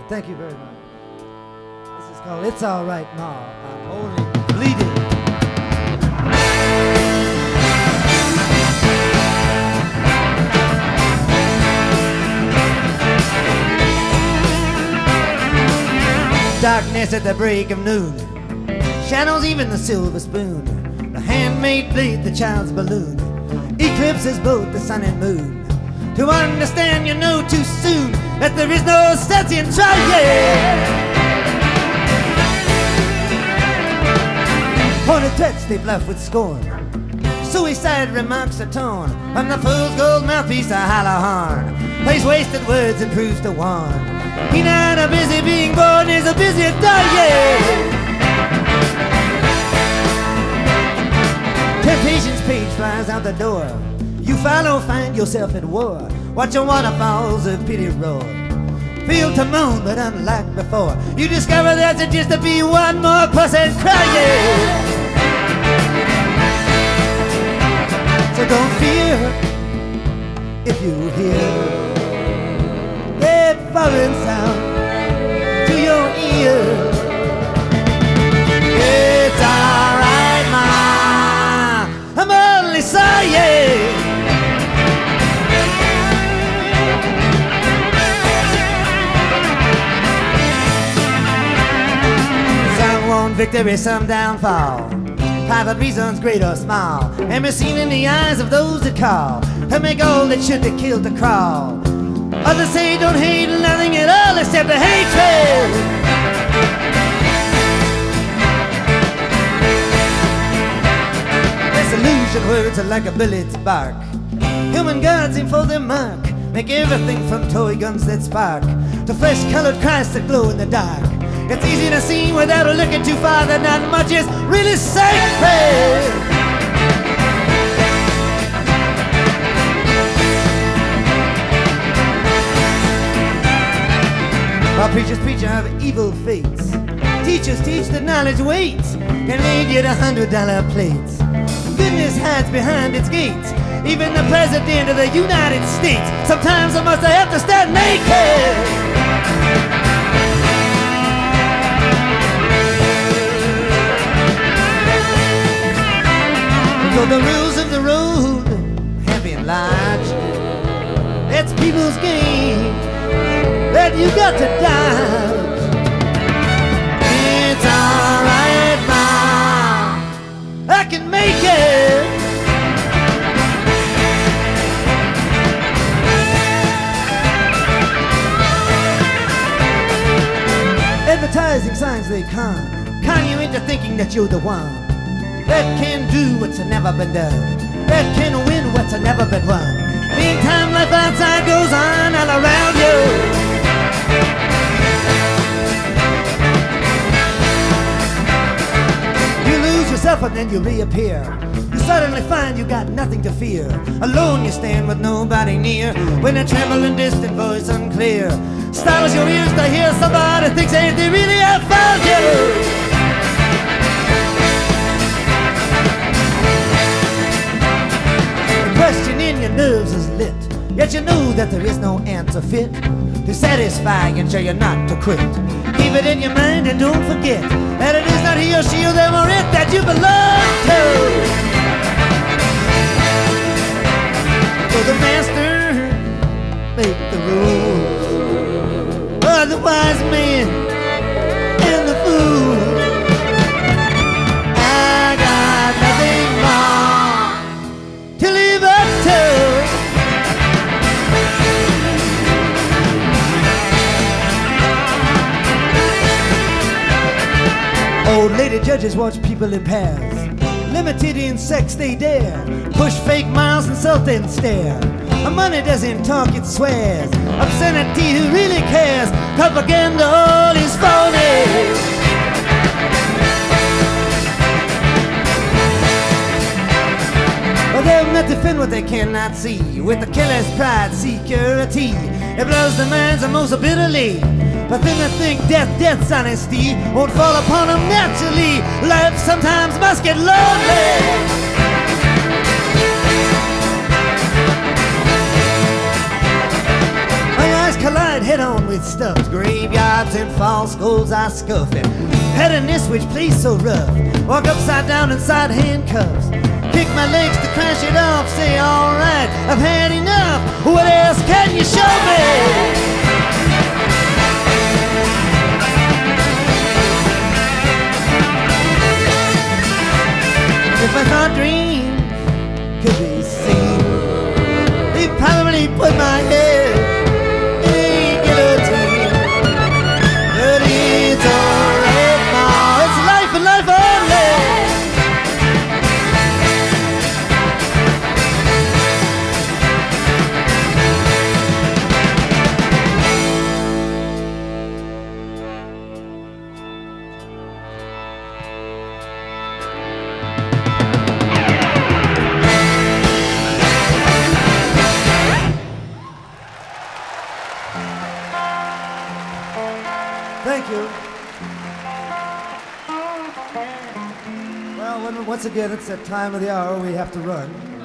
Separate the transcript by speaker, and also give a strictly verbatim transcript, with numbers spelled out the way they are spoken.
Speaker 1: Thank you very much. This is called It's All Right Ma, I'm Only Bleeding. Darkness at the break of noon, shadows even the silver spoon, the handmade blade, the child's balloon, eclipses both the sun and moon. To understand you know too soon that there is no sense in trying. Pointed threats they bluff with scorn, suicide remarks are torn from the fool's gold mouthpiece, a hollow horn plays wasted words and proves to warn. He not a busy being born, is a busy dying. Temptation's page flies out the door. You follow, find yourself at war. Watch your waterfalls of pity roar. Feel to moan, but unlike before, you discover there's just to be one more person crying. So don't fear if you hear that foreign sound to your ear. It's alright, ma, I'm only saying. Some want victory, some downfall, private reasons great or small, and be seen in the eyes of those that call to make all that should be killed to crawl. Others say don't hate nothing at all except the hatred. Disillusion words are like a bullet's bark. Human gods aim for their mark, make everything from toy guns that spark to flesh-colored Christs that glow in the dark. It's easy to see without looking too far that not much is really sacred. While preachers preach of evil fates, teachers teach that knowledge waits and lead you to hundred dollar plates. Goodness hides behind its gates. Even the President of the United States sometimes I must have to stand naked. So the rules of the road have been lodged. It's people's game that you got to dodge. It's alright, ma, I can make it. Advertising signs they con, con you into thinking that you're the one that can do what's never been done, that can win what's never been won. Meantime, life outside goes on all around you. You lose yourself and then you reappear. You suddenly find you got nothing to fear. Alone you stand with nobody near, when a trembling distant voice unclear startles your ears to hear somebody thinks hey, they really have found you. Question in your nerves is lit, yet you know that there is no answer fit to satisfy and show you not to quit. Keep it in your mind and don't forget that it is not he or she or them or it that you belong to. So the master make the rules, or the wise man and the fool. I got nothing more to live up to. Old lady judges watch people in pairs, limited in sex they dare, push fake miles, insult and stare. Money doesn't talk, it swears. Obscenity, who really cares? Propaganda, all is phony. Well, they're meant to defend what they cannot see. With the killer's pride, security, it blows their minds the most bitterly. But then they think death, death's honesty won't fall upon them naturally. Life sometimes must get lonely. Collide head on with with stuffed graveyards and false skulls I scuff it. Heading this which place so rough, walk upside down inside handcuffs, kick my legs to crash it off, say alright, I've had enough, what else can you show me? If I thought dreams could be seen, they probably put my head in a guillotine. But it's alright now, it's life and life only. Thank you. Well, once again, it's that time of the hour we have to run.